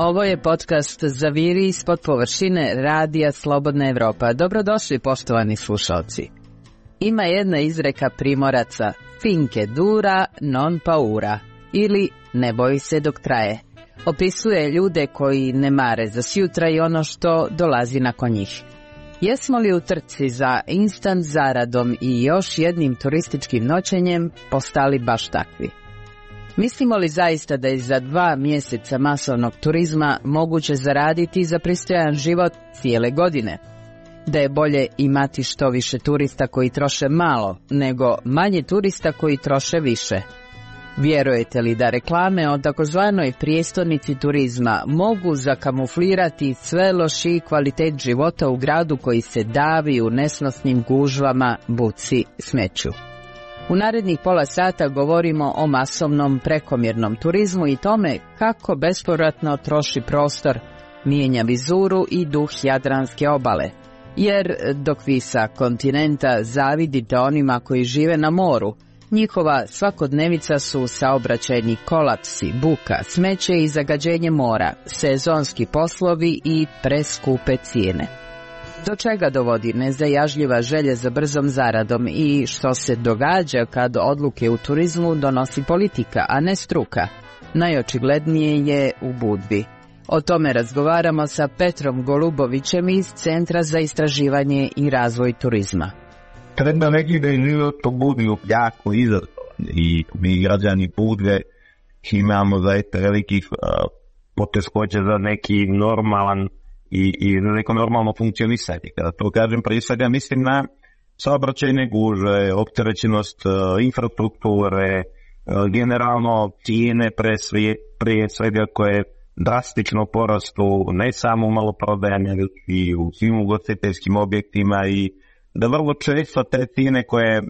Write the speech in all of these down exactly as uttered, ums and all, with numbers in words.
Ovo je podcast Zaviri ispod površine radija Slobodna Evropa. Dobrodošli, poštovani slušalci. Ima jedna izreka Primoraca, finke dura non paura, ili ne boji se dok traje. Opisuje ljude koji ne mare za sjutra i ono što dolazi nakon njih. Jesmo li u trci za instant zaradom i još jednim turističkim noćenjem postali baš takvi? Mislimo li zaista da je za dva mjeseca masovnog turizma moguće zaraditi za pristojan život cijele godine? Da je bolje imati što više turista koji troše malo, nego manje turista koji troše više? Vjerujete li da reklame o takozvanoj prijestolnici turizma mogu zakamuflirati sve lošiji kvalitet života u gradu koji se davi u nesnosnim gužvama, buci, smeću? U narednih pola sata govorimo o masovnom prekomjernom turizmu i tome kako bespovratno troši prostor, mijenja vizuru i duh Jadranske obale. Jer dok vi sa kontinenta zavidite onima koji žive na moru, njihova svakodnevica su saobraćajni kolapsi, buka, smeće i zagađenje mora, sezonski poslovi i preskupe cijene. Do čega dovodi nezajažljiva želja za brzom zaradom i što se događa kad odluke u turizmu donosi politika, a ne struka? Najočiglednije je u Budvi. O tome razgovaramo sa Petrom Golubovićem iz Centra za istraživanje i razvoj turizma. Treba reći da je život u Budvi jako izazovan i mi građani Budve imamo zaista velikih uh, poteškoća za neki normalan i, i neko normalno funkcionisanje. Kada to kažem, prije svega mislim na saobraćajne gužve, opterećenost uh, infrastrukture, uh, generalno cijene pre sve, prije svega koje drastično porastu ne samo u maloprodajama, nego i u svim ugostiteljskim objektima i da vrlo često te cijene koje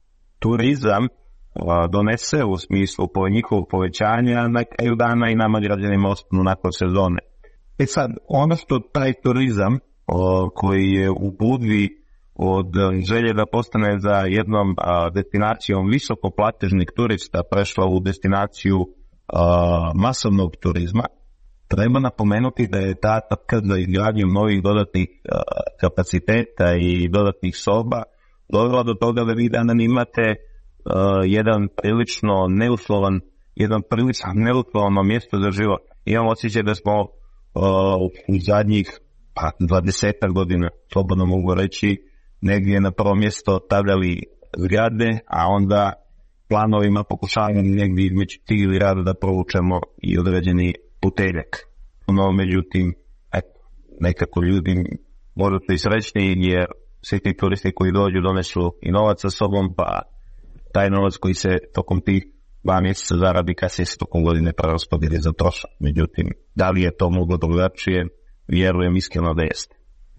turizam uh, donese u smislu po njihovog povećanja na kraju dana i nama građanima ostanu nakon sezone. E sad, ono što taj turizam uh, koji je u Budvi od želje da postane za jednom uh, destinacijom visokoplatežnih turista prešla u destinaciju uh, masovnog turizma, treba napomenuti da je ta trka za izgradnju novih dodatnih uh, kapaciteta i dodatnih soba dovela do toga da vi danas imate uh, jedan prilično neuslovan, jedan prilično neuslovano mjesto za život. Imam osjećaj da smo uh, u zadnjih pa, dvadesetak godina, slobodno mogu reći, negdje na prvo mjesto stavljali zgrade, a onda planovima pokušavamo negdje između tih zgrada da provučemo i određeni puteljak. No, međutim, eto, nekako ljudi možda su i srećni jer svi ti turisti koji dođu donesu i novac sa sobom, pa taj novac koji se tokom tih dva mjeseca zaradi kasnije se tokom godine preraspodijeli za trošak. Međutim, da li je to moglo drugačije, vjerujem iskreno da jeste.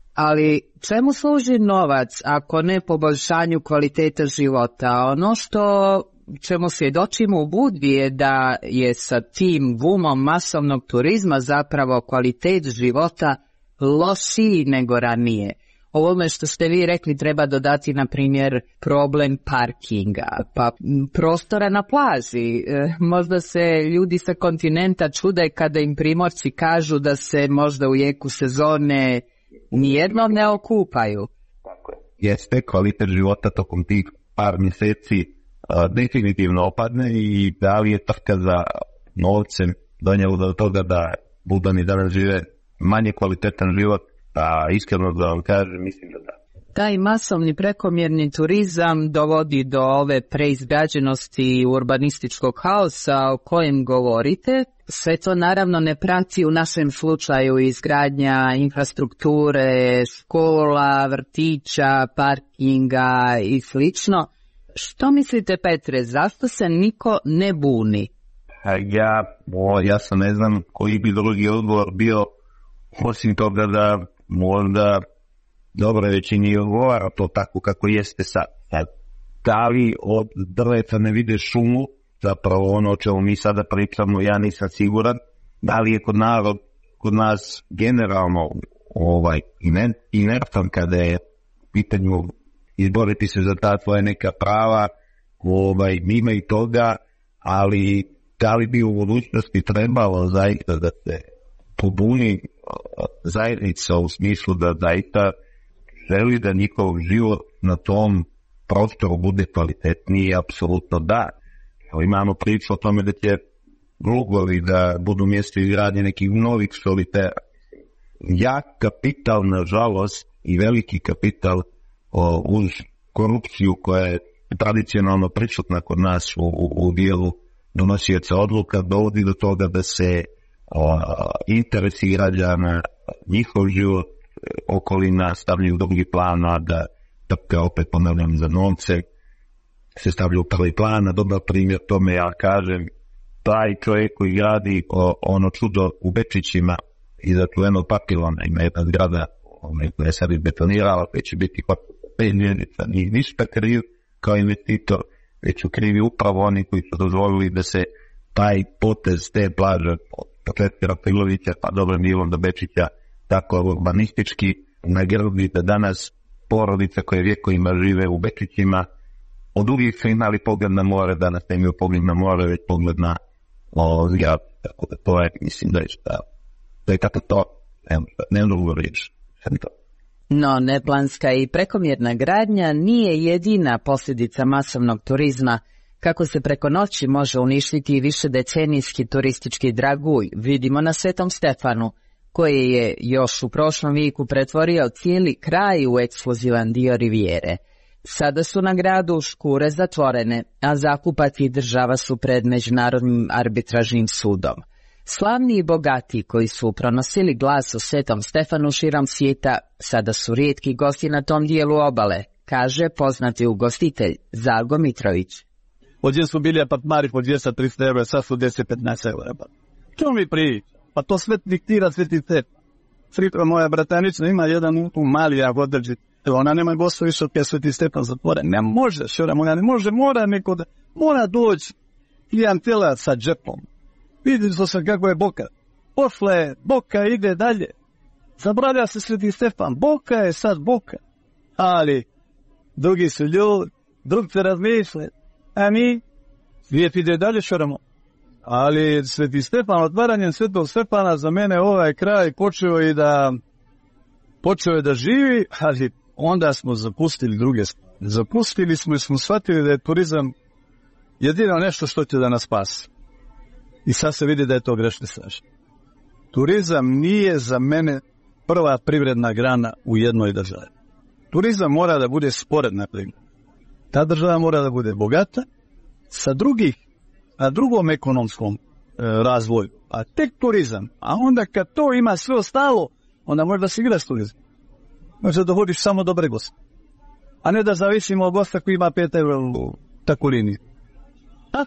Ali čemu služi novac ako ne poboljšanju kvaliteta života? Ono što čemu svjedočimo u Budvi je da je sa tim bumom masovnog turizma zapravo kvalitet života lošiji nego ranije. Ovome što ste vi rekli treba dodati, na primjer, problem parkinga, pa prostora na plaži. E, možda se ljudi sa kontinenta čude kada im Primorci kažu da se možda u jeku sezone nijednom ne okupaju. Tako je. Jeste, kvalitet života tokom tih par mjeseci Uh, definitivno opadne i da li je trka za novcem donijelo do toga da Budani danas žive manje kvalitetan život, a iskreno da vam kažem, mislim da da. Taj masovni prekomjerni turizam dovodi do ove preizgrađenosti urbanističkog haosa o kojem govorite. Sve to naravno ne prati u našem slučaju izgradnja infrastrukture, škola, vrtića, parkinga i slično. Što mislite, Petre, zašto se niko ne buni? Ja, o, ja sam ne znam koji bi drugi odgovor bio, osim toga da možda dobro većini odgovara to tako kako jeste sad. Da li od drveta ne vide šumu, zapravo ono o čemu mi sada pričamo, ja nisam siguran. Da li je kod narod, kod nas generalno ovaj inertan kada je pitanju izboriti se za ta tvoja neka prava, ovaj, mimo i toga, ali da li bi u budućnosti trebalo zaista da se pobuni zajednica u smislu da zaista želi da njihov život na tom prostoru bude kvalitetniji, apsolutno da. Evo, imamo priču o tome da će Lugovi da budu mjesto izgradnje nekih novih solitera. Jak kapital, nažalost, i veliki kapital o, uz korupciju koja je tradicionalno prisutna kod nas u, u, u dijelu donosioca odluka, dovodi do toga da se o, interesi građana, njihov život, okolina stavljaju u drugi plan, a da trke, opet ponavljam, za novce se stavljaju u prvi plan. A dobar primjer tome, ja kažem, taj čovjek koji gradi o, ono čudo u Bečićima iza čuvenog papilona, ima jedna zgrada koja je sad izbetonirala, koja će biti pet mjenica, nije ništa kriv kao investitor, već su krivi upravo oni koji su dozvolili da se taj potez te plaže od početka Rafilovića pa dobrim dijelom do Bečića tako urbanistički nagradi da danas porodica koje vjekovima žive u Bečićima od uvijek su imali pogled na more, danas ne imaju pogled na more, već pogled na o, zgrad. Tako da to je, mislim da je šta, da je tako to, ne mogu reći. No, neplanska i prekomjerna gradnja nije jedina posljedica masovnog turizma. Kako se preko noći može uništiti višedecenijski turistički dragulj, vidimo na Svetom Stefanu, koji je još u prošlom vijeku pretvorio cijeli kraj u ekskluzivan dio rivijere. Sada su na gradu škure zatvorene, a zakupac i država su pred Međunarodnim arbitražnim sudom. Slavni i bogati koji su pronosili glas o Svetom Stefanu širom svijeta, sada su rijetki gosti na tom dijelu obale, kaže poznati ugostitelj Zalgo Mitrović. Ovdje su bili apartmani po dvjesto do tristo eura, sad su deset do petnaest eura. Čemu mi prije? Pa to sve diktira Sveti Stefan. Sripra moja bratanica ima jedan u mali jak održi. Ona nema gosta više od Sveti Stefan zatvore. Ne može, šora moja, ne može, mora neko da, mora doći klijentela sa džepom. Vidite se kako je Boka. Pošla je, Boka ide dalje. Zabravlja se Sveti Stefan. Boka je sad Boka. Ali, drugi su ljudi, drugi se razmišlja. A mi, svijet ide dalje, šoramo. Ali Sveti Stefan, otvaranjem Svetog Stefana za mene ovaj kraj počeo i da počeo je da živi, ali onda smo zapustili druge stvari. Zapustili smo i smo shvatili da je turizam jedino nešto što će da nas spasi. I sad se vidi da je to grešni strašno. Turizam nije za mene prva privredna grana u jednoj državi. Turizam mora da bude sporedna privredna. Ta država mora da bude bogata sa drugih, a drugom ekonomskom e, razvoju. A tek turizam. A onda kad to ima sve ostalo, onda može da se igra s turizmom. Može da vodiš samo dobre goste. A ne da zavisimo od gosta koji ima pet eura u takulini. A?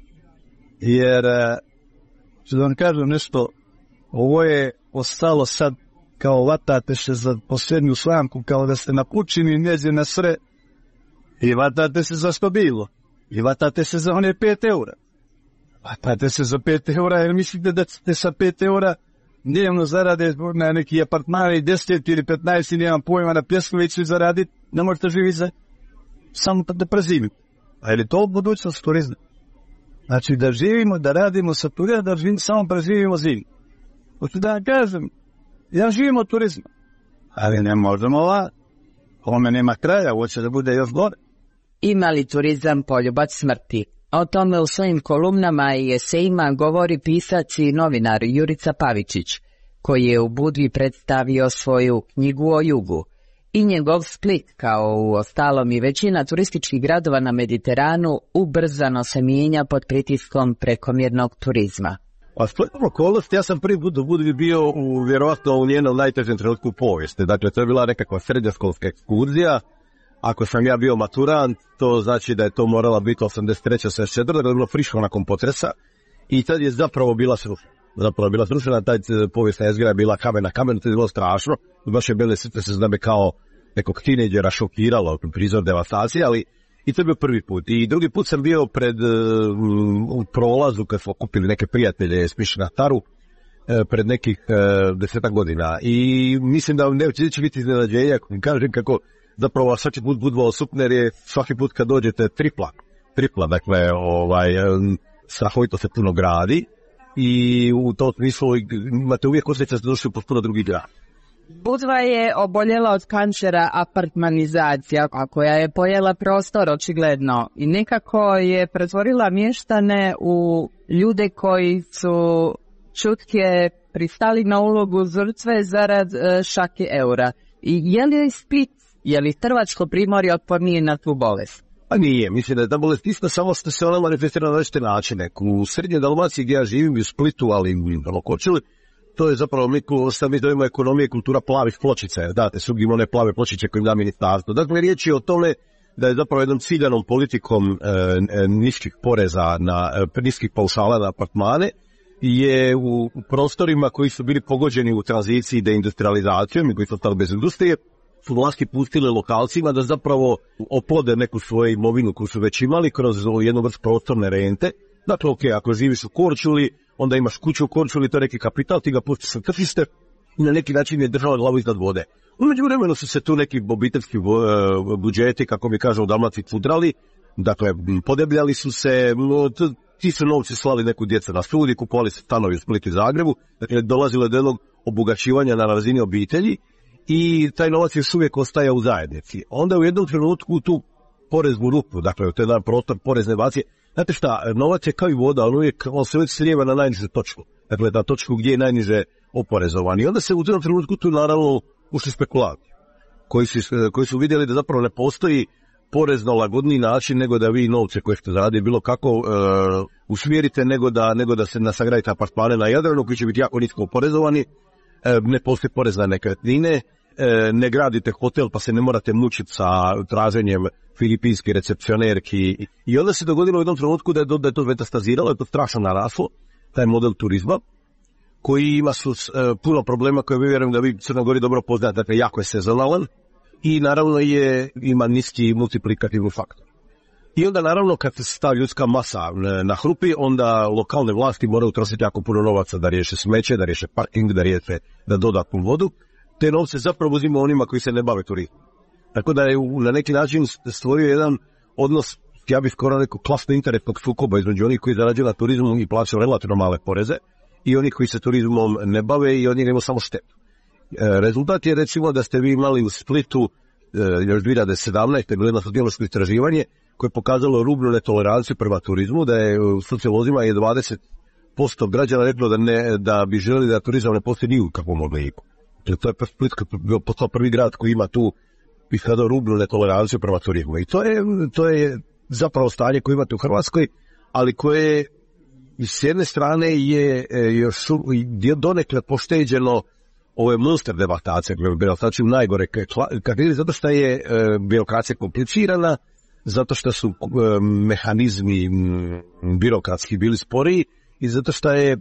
Jer, ću da vam kažem nešto, ovo je ostalo sad kao vatate se za posljednju slamku, kao da ste na pučini njeđe na sre i vatate se za što bilo. I vatate se za one pet eura. Vatate se za pet eura jer mislite da ste sa pet eura dnevno zarade na neki apartman i deset ili petnaest i nemam pojma na Pjeskoviću zaraditi, ne možete živjeti za samo da prezimite. A je li to budućnost turizma? Znači da živimo, da radimo sa turizma, da živimo, samo preživimo zimu. Hoću da vam kažem, ja živim od turizma, ali ne možemo ova, ovome nema kraja, hoće da bude još gore. Ima li turizam poljubac smrti? O tome u svojim kolumnama i esejima govori pisac i novinar Jurica Pavičić, koji je u Budvi predstavio svoju knjigu o jugu. I njegov Split, kao u ostalom i većina turističkih gradova na Mediteranu, ubrzano se mijenja pod pritiskom prekomjernog turizma. A spletnom okolnost, ja sam prvi put u Budvi bio u, vjerovatno u njenom najtežem trenutku u povijesti. Dakle, to je bila nekakva srednjoškolska ekskurzija. Ako sam ja bio maturant, to znači da je to morala biti osamdeset treće osamdeset četvrte da je bilo friško nakon potresa. I tad je zapravo bila srušena. Zapravo je bila srušena, taj povijesna jezgra je bila kamen na kamenu, to je bilo strašno. Baš je bile srce se zname kao nekog tineđera šokiralo, prizor devastacije, ali i to je bio prvi put. I drugi put sam bio pred u prolazu kad smo kupili neke prijatelje s Mišina Taru pred nekih desetak godina. I mislim da neće biti iznenađenja, kažem kako zapravo svaki put Budva osupne, jer je svaki put kad dođete tripla, tripla, dakle, ovaj, strahovito se puno gradi i u tom smislu imate uvijek osjećaj da ste došli u potpuno drugi grad. Budva je oboljela od kancera apartmanizacija, a koja je pojela prostor očigledno i nekako je pretvorila mještane u ljude koji su čutke pristali na ulogu žrtve zarad e, šake eura. I je li Split, je li Hrvatsko primorje otpornije na tu bolest? Pa nije, mislim da je ta bolest ista, samo što se ona manifestira na različite načine. U srednjoj Dalmaciji gdje ja živim, u Splitu, ali u Lokočili, to je zapravo, mi, mi zovemo ekonomije i kultura plavih pločica, jer date su one plave pločiće koje im da ministarstvo. Dakle, riječ je o tome da je zapravo jednom ciljanom politikom e, e, niskih poreza, na, e, niskih paušala na apartmane, je u, u prostorima koji su bili pogođeni u tranziciji deindustrializacijom i koji su ostali bez industrije, su vlasti pustile lokalcima da zapravo oplode neku svoju imovinu koju su već imali kroz jednu vrstu prostorne rente. Dakle, ok, ako živiš u Korčuli, onda imaš kuću u Korčuli, to je neki kapital, ti ga pustiš na tržište i na neki način je držala glavu iznad vode. U međuvremenu su se tu neki obiteljski budžeti, kako mi kažu u Dalmaciji, fudrali, dakle, podebljali su se, ti su novci slali neku djecu na studij, kupovali se stanovi u Splitu i Zagrebu, dakle, dolazilo je do jednog obogaćivanja na razini obitelji i taj novac još uvijek ostaje u zajednici. Onda u jednom trenutku tu poreznu rupu, dakle, to je jedan prostor porezne bacije. Znate šta, novac je kao i voda, on, uvijek, on se uvijek slijeva na najnižu točku, dakle, na točku gdje je najniže oporezovan. I onda se u jednom trenutku tu naravno ušli spekulanti, koji su, koji su vidjeli da zapravo ne postoji porezno lagodniji način nego da vi novce koje ste zaradili bilo kako e, usmjerite nego da, nego da se nasagradite apartmane na Jadranu koji će biti jako nisko oporezovani, e, ne postoji porez na nekretnine, e, ne gradite hotel pa se ne morate mučiti sa traženjem filipinske recepcionerki. I onda se dogodilo u jednom trenutku da je, da je to metastaziralo, da je to strašno naraslo, taj model turizma, koji ima su, e, puno problema koje vi vjerujem da vi Crnoj Gori dobro poznate, dakle jako je sezonalan i naravno je, ima niski multiplikativni faktor. I onda naravno kad se stavi ljudska masa na hrupi, onda lokalne vlasti moraju trošiti jako puno novaca da riješe smeće, da riješe parking, da riješe da dodatnu vodu. Te novce zapravo uzima onima koji se ne bave turizmom. Tako da je na neki način stvorio jedan odnos, ja bih skoro rekao, klasno interesnog sukoba između onih koji zarađuju na turizmu i plaćaju relativno male poreze i onih koji se turizmom ne bave i oni imaju samo štetu. E, rezultat je recimo da ste vi imali u Splitu e, još dvije tisuće sedamnaeste. bilo jedno sociološko istraživanje koje je pokazalo rubnu netoleranciju prema turizmu, da je u sociolozima je dvadeset posto građana reklo da, ne, da bi željeli da turizam ne postoji ni u kakvom obliku. To je Split bio postao prvi grad koji ima tu iskazao rubnu netoleranciju prema turizmu. I to je, to je zapravo stanje koje imate u Hrvatskoj, ali koje s jedne strane je još donekle pošteđeno ove monster devastacije, birokracija najgore, kako zato što je e, birokracija komplicirana, zato što su e, mehanizmi m, birokratski bili sporiji i zato što je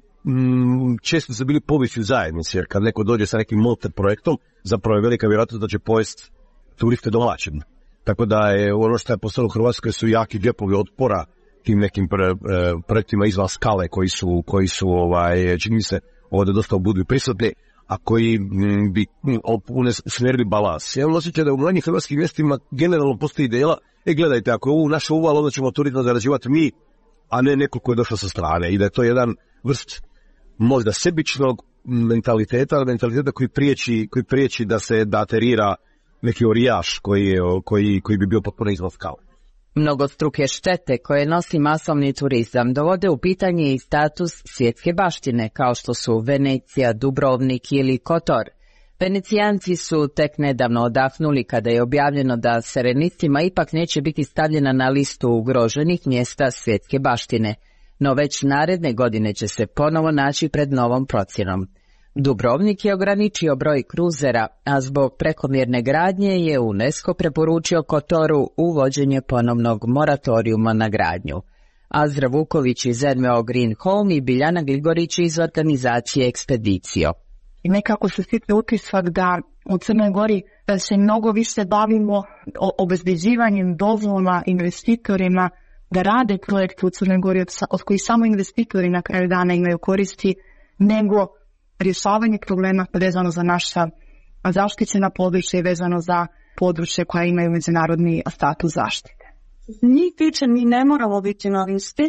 m, često su bili povisi u zajednici, jer kad neko dođe sa nekim monster projektom, zapravo je velika vjerojatnost da će pojesti turiste domaćim. Tako da je ono što je postalo u Hrvatskoj su jaki džepovi otpora tim nekim pre, e, projektima izvan skale koji su, koji su ovaj, čini mi se, ovdje dosta budu prisutni, a koji m, bi usmjerili balans. Ja imam osjećaj da u manjih hrvatskih mjestima generalno postoji ideja, e gledajte, ako je ovo naše uval, onda ćemo turizam zarađivati mi, a ne neko ko je došao sa strane. I da je to jedan vrst možda sebičnog mentaliteta, mentaliteta koji priječi, koji priječi da se da aterira neki orijaš koji, je, koji, koji bi bio potpuno izvan skale. Mnogostruke štete koje nosi masovni turizam dovode u pitanje i status svjetske baštine, kao što su Venecija, Dubrovnik ili Kotor. Venecijanci su tek nedavno odahnuli kada je objavljeno da Serenistima ipak neće biti stavljena na listu ugroženih mjesta svjetske baštine, no već naredne godine će se ponovo naći pred novom procjenom. Dubrovnik je ograničio broj kruzera, a zbog prekomjerne gradnje je UNESCO preporučio Kotoru uvođenje ponovnog moratorijuma na gradnju. Azra Vuković iz N V O Green Home i Biljana Gligorić iz organizacije Ekspedicio. I nekako se stiče utisak da u Crnoj Gori da se mnogo više bavimo obezbeđivanjem dozvola investitorima da rade projekte u Crnoj Gori od, od kojih samo investitori na kraju dana imaju koristi, nego rješavanje problema vezano za naša zaštićena područja i vezano za područje koja imaju međunarodni status zaštite. Njih tiče mi ne moramo biti na listi,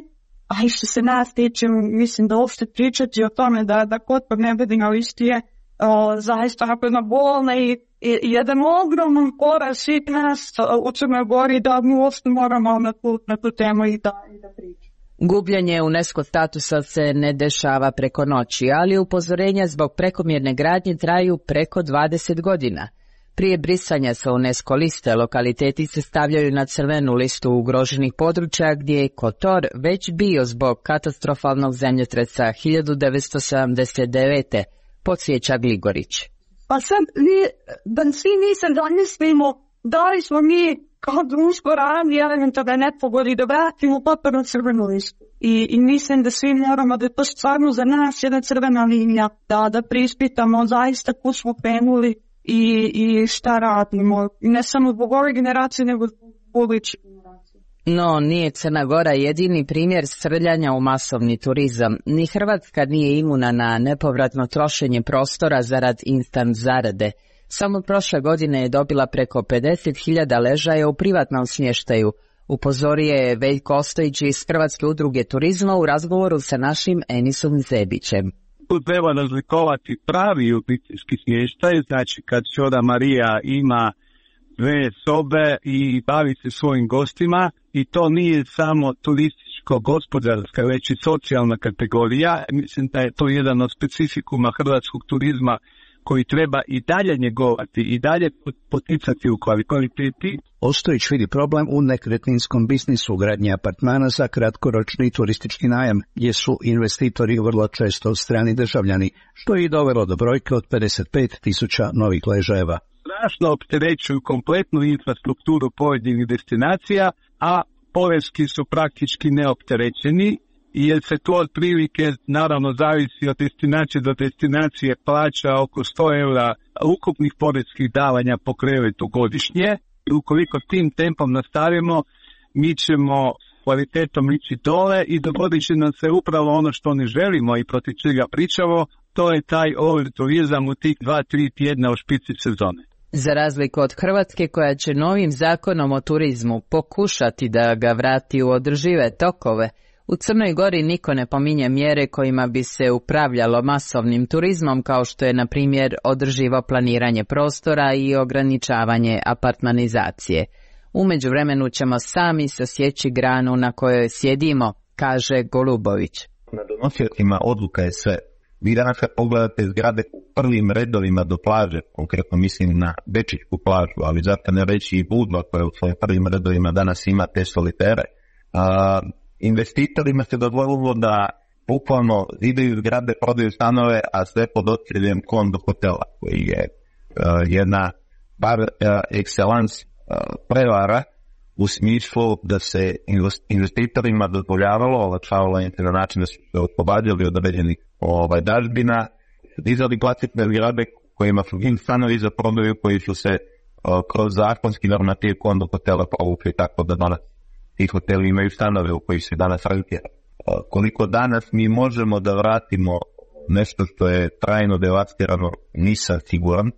a i što se nas tiče, mislim da uopšte pričati o tome da, da Kotor ne bude na listi je o, zaista napravljena bolna i, i, i jedan ogroman poraz svih nas u Crnoj Gori da mi uopšte moramo na tu, na tu temu i da, i da pričamo. Gubljenje UNESCO statusa se ne dešava preko noći, ali upozorenja zbog prekomjerne gradnje traju preko dvadeset godina. Prije brisanja sa UNESCO liste lokaliteti se stavljaju na crvenu listu ugroženih područja gdje je Kotor već bio zbog katastrofalnog zemljotresa hiljadu devetsto sedamdeset devete. Podsjeća Gligorić. Pa sad, mi, da svi mi se zamislimo, da li smo mi kao društvo radni elementarne nepogodi da vratimo Kotor na crvenu listu. I, I mislim da svi moramo da je to stvarno za nas jedna crvena linija, da, da prispitamo zaista kud smo penuli i, i šta radimo. I ne samo zbog ove generacije, nego zbog budućih generacije. No, nije Crna Gora jedini primjer srljanja u masovni turizam. Ni Hrvatska nije imuna na nepovratno trošenje prostora zarad instant zarade. Samo prošle godine je dobila preko pedeset hiljada ležaja u privatnom smještaju, upozorio je Veljko Ostojić iz Hrvatske udruge turizma u razgovoru sa našim Enisom Zebićem. Tu treba razlikovati pravi obiteljski smještaj, znači kad Čoda Marija ima dve sobe i bavi se svojim gostima, i to nije samo turističko-gospodarska, već i socijalna kategorija. Mislim da je to jedan od specifikuma hrvatskog turizma koji treba i dalje njegovati i dalje poticati u kvaliteti. Ostojić vidi problem u nekretninskom biznisu gradnje apartmana za kratkoročni turistički najam, gdje su investitori vrlo često strani državljani, što je i dovelo do brojke od pedeset pet tisuća novih ležajeva. Strašno opterećuju kompletnu infrastrukturu pojedinih destinacija, a poreski su praktički neopterećeni, jer se to otprilike, naravno, zavisi od destinacije do destinacije, plaća oko sto eura ukupnih poreskih davanja po krevetu godišnje. Ukoliko tim tempom nastavimo, mi ćemo kvalitetom ići dole i dogodit će nam se upravo ono što ne želimo i protiv čega pričamo, to je taj overturizam u tih dva, tri tjedna u špici sezone. Za razliku od Hrvatske koja će novim zakonom o turizmu pokušati da ga vrati u održive tokove, u Crnoj Gori niko ne pominje mjere kojima bi se upravljalo masovnim turizmom, kao što je, na primjer, održivo planiranje prostora i ograničavanje apartmanizacije. U međuvremenu ćemo sami sasjeći granu na kojoj sjedimo, kaže Golubović. Na donosiocima odluka je sve. Vi danas kad pogledate zgrade u prvim redovima do plaže, konkretno mislim na Bečićku plažu, ali zato ne reći i Budva koja u svojim prvim redovima danas ima te solitere, a, investitorima se dozvolilo da bukvalno zidaju zgrade, prodaju stanove, a sve pod okriljem kondo hotela, koji je uh, jedna par uh, excellence uh, prevara u smislu da se investitorima dozvoljavalo, olakšavalo im se na način da su se oslobađali od određenih ovaj, dažbina, dizali klasične zgrade kojima su im stanovi za prodaju, koji su se uh, kroz zakonski normativ kondo hotela povukli, tako da danas ti hoteli imaju stanove u koji se danas razvija. Koliko danas mi možemo da vratimo nešto što je trajno devastirano, nisam siguran,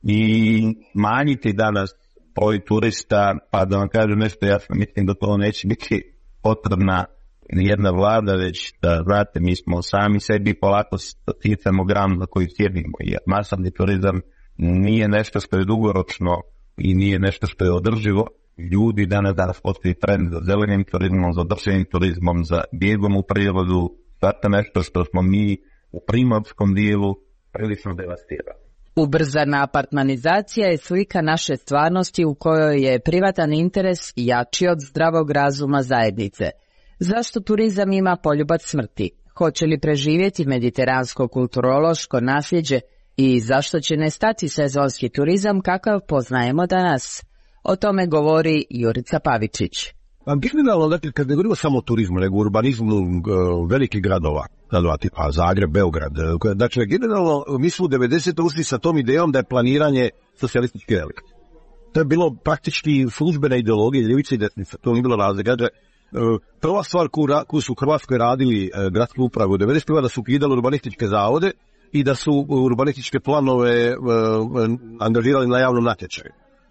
i manjiti danas broj turista, pa da vam kažem nešto, ja mislim da to neće biti potrebna jedna vlada, već da, znate, mi smo sami sebi polako sticamo gram na koji sjedimo, jer masovni turizam nije nešto što je dugoročno i nije nešto što je održivo. Ljudi danas, danas postoji trend za zelenim turizmom, za održivim turizmom, za bjegom u prirodu, zato nešto što smo mi u primorskom dijelu prilično devastirali. Ubrzana apartmanizacija je slika naše stvarnosti u kojoj je privatan interes jači od zdravog razuma zajednice. Zašto turizam ima poljubac smrti? Hoće li preživjeti mediteransko kulturološko nasljeđe i zašto će nestati sezonski turizam kakav poznajemo danas? O tome govori Jurica Pavičić. Generalno, dakle, kad ne govorimo samo o turizmu, nego o urbanizmu velikih gradova, gradova tipa Zagreb, Beograd, dakle, generalno, mi smo u devedesetih ušli sa tom idejom da je planiranje socijalistički relikt. To je bilo praktički službena ideologija, ljevica i desnica, to nije bilo razlika. Prva stvar koju, koju su u Hrvatskoj radili gradske uprave u devedesetih da su ukidali urbanističke zavode i da su urbanističke planove angažirali na javnom natječaju.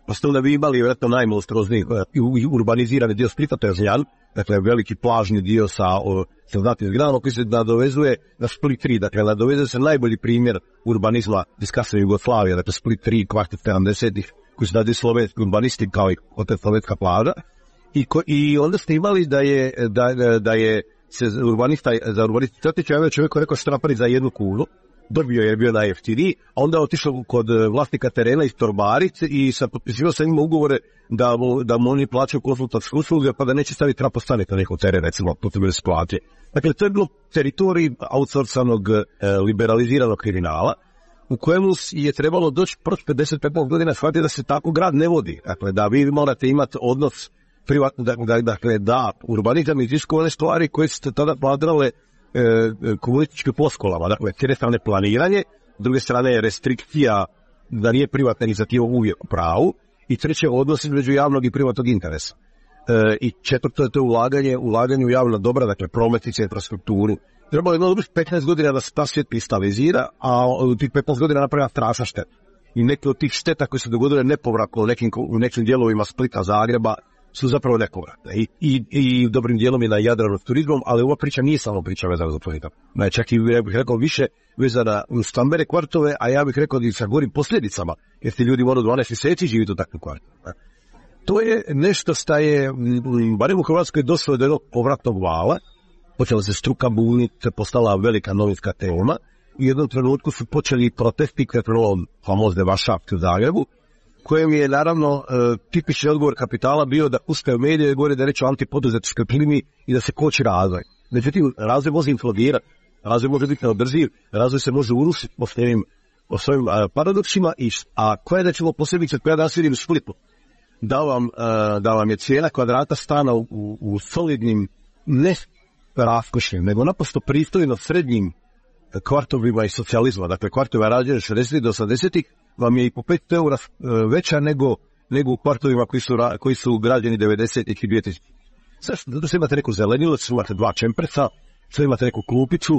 pa ste onda vi imali vjerojatno najmonstruozniji urbanizirani dio Splita, to je Zljan, dakle veliki plažni dio sa, sa znatnim zgradama koji se nadovezuje na Split tri, dakle nadovezuje se najbolji primjer urbanizma iz kasne Jugoslavije, dakle Split tri, kvart sedamdesetih, koji su dadi slovenski urbanisti kao i hotel Slovenska plaža, i, ko, i onda ste imali da je, da, da je se urbanista, za urbanista Crtića je čovjek koji rekao što napravi za jednu kunu, dobio je bio najjeftiniji, a onda je otišao kod vlasnika terena iz Torbarice i sa potpisivao sa njima ugovore da mu, da mu oni plaćaju konsultantske usluge, pa da neće staviti trapostanik na njihov teren, recimo, to bi se plaće. Dakle, to je bilo teritorij outsourcanog, e, liberaliziranog kriminala, u kojemu je trebalo doći proći pedeset do petnaest godina shvatiti da se tako grad ne vodi. Dakle, da vi morate imati odnos privatno, dakle, da urbanizam iziskuje one stvari koje ste tada pladrale e, komunističkim floskulama. Dakle, s jedne strane planiranje, s druge strane je restrikcija da nije privatna inicijativa uvijek u pravu, i treće odnos između javnog i privatnog interesa. E, I četvrto je to ulaganje, ulaganje u javna dobra, dakle prometnice, infrastrukturu. Trebalo je jedno petnaest godina da se ta svijet kristalizira, a u tih petnaest godina napravila strašna šteta. I neke od tih šteta koje se dogodile nepovratno u nekim, u nekim dijelovima Splita, Zagreba, su zapravo nepovratne. I, i, i dobrim dijelom je na Jadranu s turizmom, ali ova priča nije samo priča vezana za turizam. Ne, čak i ja bih rekao više vezana u stambene kvartove, a ja bih rekao i sa gorim posljedicama, jer ti ljudi moraju dvanaest mjeseci živjeti u takvim kvartovima. To je nešto što je, barem u Hrvatskoj, došlo do jednog povratnog vala, počela se struka buniti, postala velika novinska tema, i u jednom trenutku su počeli protesti, koje je prvo famozne Varšavke u Zagrebu, kojem je naravno e, tipični odgovor kapitala bio da puskaju medije i govore da reći o antipoduzetičkoj klimi i da se koči razvoj. Međutim, razvoj može infladirati, razvoj može biti neodrživ, razvoj se može urušiti po svojim, po svojim a, paradoksima, i, a koja je da ćemo posebice koja danas vidim u Splitu, da vam, a, da vam je cijena kvadrata stana u, u, u solidnim, ne raskošnim, nego naprosto pristojno srednjim kvartovima iz socijalizma, dakle kvartova rađene šezdesetih do osamdesetih, vam je i po pet eura veća nego, nego u kvartovima koji su, koji su građeni devedesetih i dvije tisuće. Zašto? Zato što imate neku zelenilo, što imate dva čempresa, što imate neku klupicu,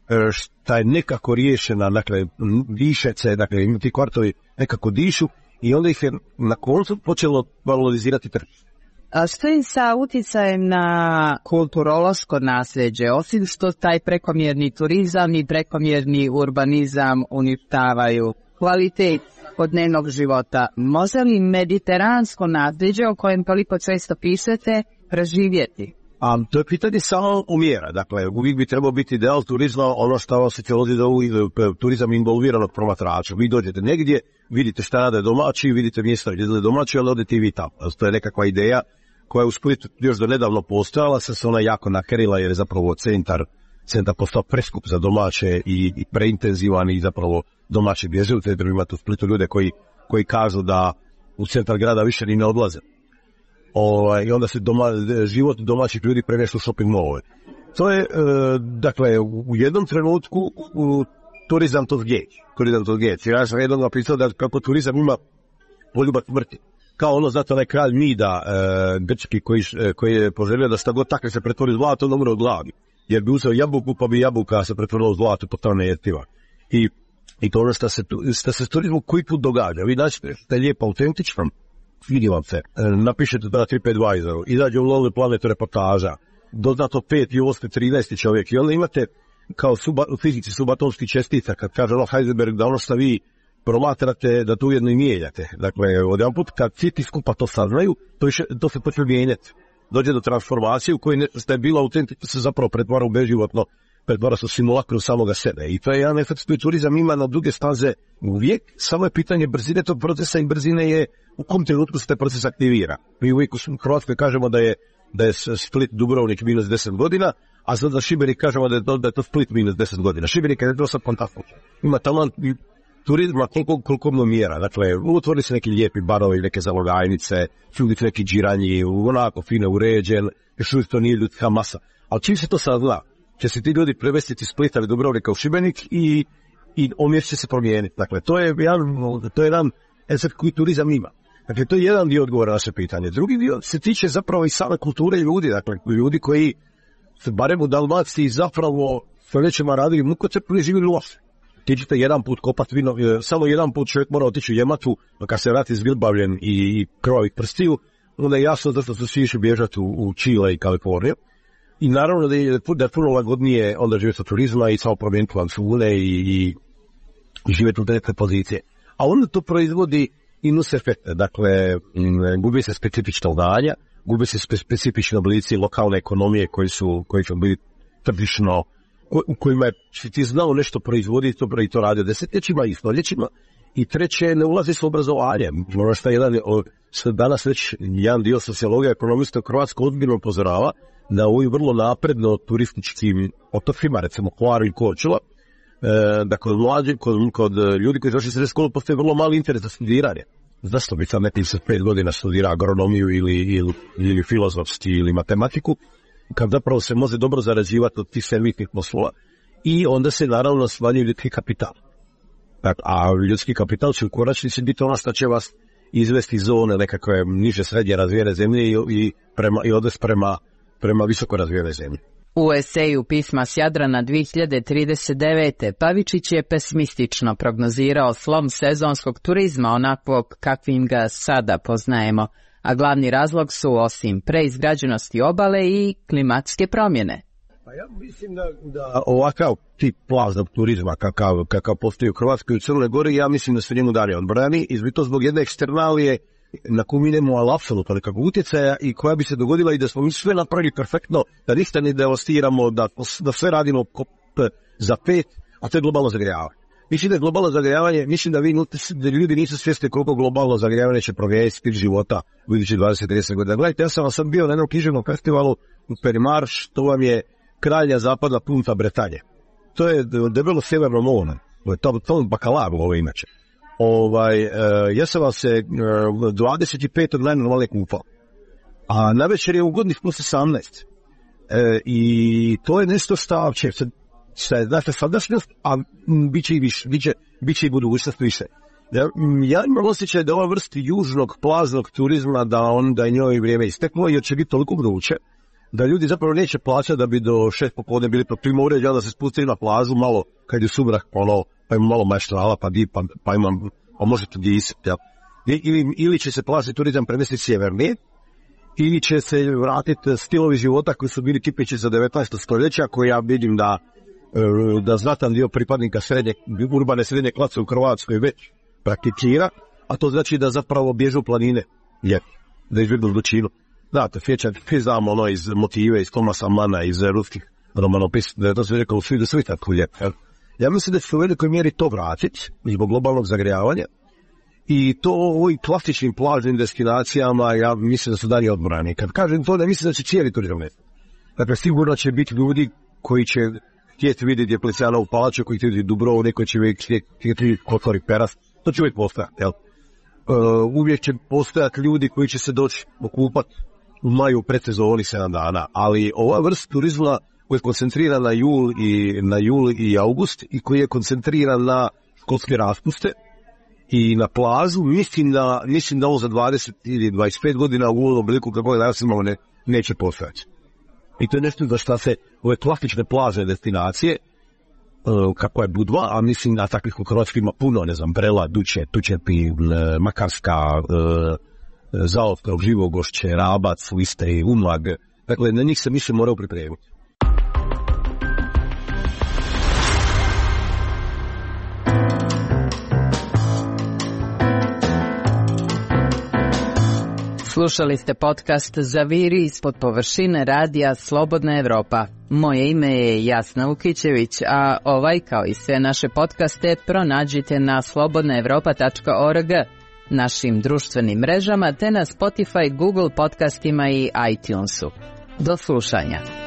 šta je nekako riješena, dakle, dišece, dakle, ti kvartovi nekako dišu, i onda ih je na koncu počelo valorizirati tržište. A što je sa utjecajem na kulturološko nasljeđe, osim što taj prekomjerni turizam i prekomjerni urbanizam uništavaju kvalitet dnevnog života? Može li mediteransko nasljeđe, o kojem toliko često pišete, preživjeti? A to je pitanje samo umjera. Dakle, uvijek bi trebao biti ideal turizma, ono što sociolozi zovu turizam involviranog promatrača. Vi dođete negdje, vidite šta rade domaći, vidite mjesta gdje je domaći, ali odete i vi tamo. To je nekakva ideja koja je u Splitu još do nedavno postojala, sad se ona jako nakerila jer je zapravo centar, centar postao preskup za domaće i, i preintenzivan, i zapravo domaći bježe u centru. Imate u Splitu ljude koji, koji kažu da u centar grada više ni ne odlaze. O, i onda se doma, život domaćih ljudi premješta u shopping mallove. To je, e, dakle, u jednom trenutku u, turizam to zgeći. Turizam to zgeći. Ja sam jednom napisao da kako turizam ima poljubac smrti. Kao ono, zato onaj kralj Mida, e, grčki, koji, e, koji je poželio da šta god takve se pretvori u zlato, on umre od gladi. Jer bi uzeo jabuku, pa bi jabuka se pretvorila u zlato, pa to ne jetiva. I, i to ono što se, što se s turizmom koji put događa. Vi naćete da je lijepo autentično, vidi vam se, napišete to na TripAdvisoru, izađe u Lonely Planet reportaža, doznato pet i osam trinaest čovjek, i onda imate kao suba, u fizici subatomskih čestica, kad kaže ono Heisenberg da ono što vi promatrate, da to ujedno i mijenjate. Dakle, odjedan put kad svi ti skupa to saznaju, to, više, to se počne mijenjati. Dođe do transformacije u kojoj nešto što je bilo autentično se zapravo pretvara u beživotno, pretvara se u simulakru samoga sebe. I to je jedan efekt koji turizam ima na duge staze uvijek, samo je pitanje brzine tog procesa, i brzine je u kom trenutku se taj proces aktivira. Mi uvijek u Hrvatskoj kažemo da je, da je Split Dubrovnik minus deset godina, a sad za Šibenik kažemo da je to, da je to Split minus deset godina. Šibenik je to sad fantastično. Ima talent turizma koliko, koliko mno mjera. Dakle, otvori se neki lijepi barovi, neke zalogajnice, čuli se neki džiranji, onako fino uređen, još uvijek to nije ljudska masa. Ali čim se to sad zna, će se ti ljudi prevestiti iz Splita ili Dubrovnika u Šibenik i, i omjer će se promijeniti. Dakle, to je jedan, to je jedan efekt koji turizam ima. Dakle, to je jedan dio odgovora na naše pitanje. Drugi dio se tiče zapravo i same kulture ljudi, dakle, ljudi koji, barem u Dalmaciji, zapravo stoljećima radili mukotrpno i živjeli loše. ti ćete jedan put kopati vino, samo jedan put čovjek mora otići u Jematu, kad se vrati zbilbavljen i, i krvavih prstiju, onda je jasno zašto su svi išli bježati u, u Čile i Kaliforniju. I naravno da je, da je puno lagodnije onda živjeti od turizma i samo promijeniti lancune i, i, i živjeti u te pozicije. A onda to proizvodi i nus efekte, dakle, gubi se specifična udanja, gubi se spe, specifični oblici lokalne ekonomije koji su, koji su bili tržišno, u kojima je ti znao nešto proizvoditi, to, i to radio desetljećima i stoljećima. I treće, ne ulazi s obrazovanjem. Možda šta jedan, danas već jedan dio sociologija ekonomista u Hrvatskoj ozbiljno upozorava da u ovim vrlo napredno turističkim otocima, recimo Hvaru i Korčula, e, da kod mlađi, kod, kod ljudi koji završi srednju školu postoji vrlo mali interes za studiranje. Zašto bi sad nekim se pet godina studira agronomiju ili, ili, ili filozofski ili matematiku, kad zapravo se može dobro zarađivati od tih servisnih poslova. I onda se naravno smanjuje ljudski kapital. A ljudski kapital će u konačnici biti ono što će vas izvesti iz zone nekakve niže srednje razvijene zemlje i, i, prema, i odvesti prema, prema visoko razvijene zemlje. U eseju Pisma s Jadrana dvije hiljade trideset devete. Pavičić je pesimistično prognozirao slom sezonskog turizma onakvog kakvim ga sada poznajemo, a glavni razlog su osim preizgrađenosti obale i klimatske promjene. Pa ja mislim da, da ovakav tip plaznog turizma kakav, kakav postoji u Hrvatskoj i u Crnoj Gori, ja mislim da se njemu dalje odbrani, i to zbog jedne eksternalije na koju mi nemamo ali apsolutno nekakvog utjecaja i koja bi se dogodila i da smo mi sve napravili perfektno, da ništa ne devastiramo, da, da sve radimo za pet, a to je globalno zagrijavanje. Mislim da je globalno zagrijavanje, mislim da, vi, da ljudi nisu svjesni koliko globalno zagrijavanje će promijeniti stil života u idućih dvadeset do trideset godina. Gledajte, ja sam sam bio na jednom književnom festivalu u Perimarš, to vam je krajnja zapadna punta Bretanje. To je debelo sjeverno more, to, to je bakalar ovo inače. Ovaj, uh, ja sam vam se uh, dvadeset petog najnormalnije kupao, a na večer je ugodnih plus osamnaest. E, I to je nešto što će se, se znate, sadašnjost, a m, bit će i više, bit će, bit će i budućnost više. Ja, m, ja imam osjećaj da ova vrsta južnog plaznog turizma, da on, da je njoj vrijeme isteklo, jer će biti toliko vruće, da ljudi zapravo neće plaćati da bi do šest popodne bili pod primorje, da se spustili na plažu malo, kad je sumrak, ono, pa ima malo maštrala, pa di, pa, pa imam, pa možete disati, ja. Ili, ili će se plažni turizam premestiti sjevernije, ili će se vratiti stilovi života koji su bili tipični za devetnaesto stoljeća, koji ja vidim da, da znatan dio pripadnika srednje, urbane srednje klase u Hrvatskoj već praktikira, a to znači da zapravo bježu u planine, je, da izvedu zločinu. Znate, svi znamo ono iz motive, iz Tomasa Mana, iz ruskih romanopisa, da je to sve rekao svi da svi tako lijepo. Ja mislim da će se u velikoj mjeri to vratiti zbog globalnog zagrijavanja i to u ovim klasičnim plažnim destinacijama ja mislim da su dalje odbrani. Kad kažem to, ne mislim da će cijeli turizam nestati. Dakle, sigurno će biti ljudi koji će htjeti vidjeti Dioklecianovu palaču, koji će vidjeti Dubrovnik, koji će htjeti Kotor i Peras. To će uvijek postojati, jel? Uh, uvijek će postojati ljudi koji će se doći okupati u maju u predsezoni sedam dana, ali ova vrsta turizma koji je koncentriran na jul i na jul i august i koji je koncentriran na školske raspuste i na plažu, mislim da, mislim da ovo za dvadeset ili dvadeset pet godina u ovom obliku kako je danas imamo ne, neće postojati. I to je nešto za što se ove klasične plažne destinacije, uh, kako je Budva, a mislim da takvih u Hrvatskoj ima puno, ne znam, Brela, Duče, Tučepi, Makarska, uh, Zaostrog, Živogošće, Rabac, Liste i Umag. Dakle, na njih se više moraju pripremiti. Slušali ste podcast Zaviri ispod površine radija Slobodna Evropa. Moje ime je Jasna Ukićević, a ovaj kao i sve naše podcaste pronađite na slobodna evropa tačka org, našim društvenim mrežama te na Spotify, Google podcastima i iTunesu. Do slušanja.